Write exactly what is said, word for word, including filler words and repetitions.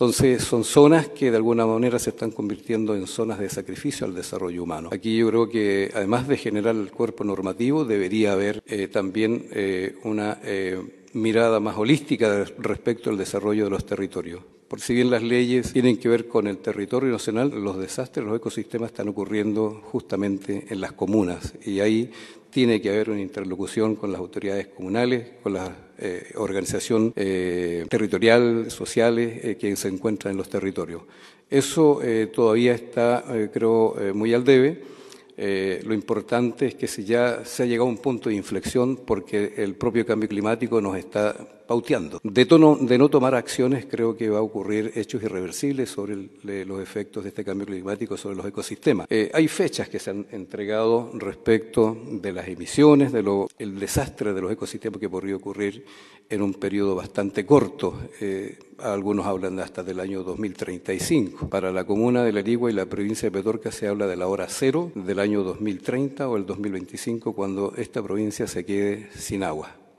Entonces son zonas que de alguna manera se están convirtiendo en zonas de sacrificio al desarrollo humano. Aquí yo creo que además de generar el cuerpo normativo debería haber eh, también eh, una eh, mirada más holística respecto al desarrollo de los territorios. Por si bien las leyes tienen que ver con el territorio nacional, los desastres, los ecosistemas están ocurriendo justamente en las comunas y ahí tiene que haber una interlocución con las autoridades comunales, con la eh, organización eh, territorial, sociales eh, que se encuentran en los territorios. Eso eh, todavía está, eh, creo, eh, muy al debe. Eh, lo importante es que si ya se ha llegado a un punto de inflexión porque el propio cambio climático nos está pauteando. De, tono, de no tomar acciones, creo que va a ocurrir hechos irreversibles sobre el, de los efectos de este cambio climático sobre los ecosistemas. Eh, hay fechas que se han entregado respecto de las emisiones, de lo, el desastre de los ecosistemas que podría ocurrir en un periodo bastante corto. Eh, algunos hablan hasta del año dos mil treinta y cinco. Para la comuna de Larigua y la provincia de Petorca se habla de la hora cero del año dos mil treinta o el dos mil veinticinco, cuando esta provincia se quede sin agua.